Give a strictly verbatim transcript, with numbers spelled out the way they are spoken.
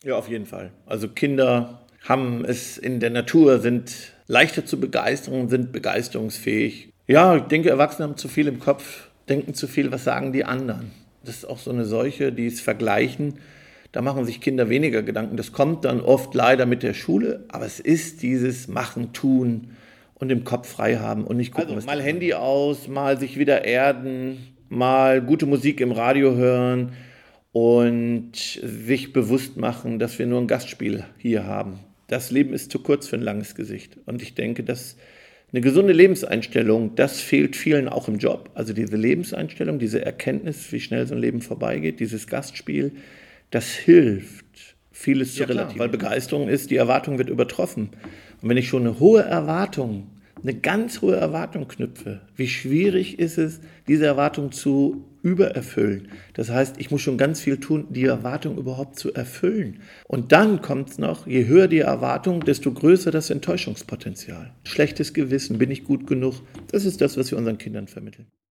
Ja, auf jeden Fall. Also Kinder haben es in der Natur, sind leichter zu begeistern, sind begeisterungsfähig. Ja, ich denke, Erwachsene haben zu viel im Kopf, denken zu viel, was sagen die anderen. Das ist auch so eine Seuche, die es vergleichen. Da machen sich Kinder weniger Gedanken. Das kommt dann oft leider mit der Schule, aber es ist dieses Machen, Tun und im Kopf frei haben und nicht gucken, also mal Handy aus, mal sich wieder erden, mal gute Musik im Radio hören und sich bewusst machen, dass wir nur ein Gastspiel hier haben. Das Leben ist zu kurz für ein langes Gesicht. Und ich denke, dass eine gesunde Lebenseinstellung, das fehlt vielen auch im Job. Also diese Lebenseinstellung, diese Erkenntnis, wie schnell so ein Leben vorbeigeht, dieses Gastspiel, das hilft, vieles zu ja, relativieren. Weil Begeisterung ist, die Erwartung wird übertroffen. Und wenn ich schon eine hohe Erwartung, eine ganz hohe Erwartung knüpfe, wie schwierig ist es, diese Erwartung zu übererfüllen. Das heißt, ich muss schon ganz viel tun, die Erwartung überhaupt zu erfüllen. Und dann kommt es noch, je höher die Erwartung, desto größer das Enttäuschungspotenzial. Schlechtes Gewissen, bin ich gut genug? Das ist das, was wir unseren Kindern vermitteln.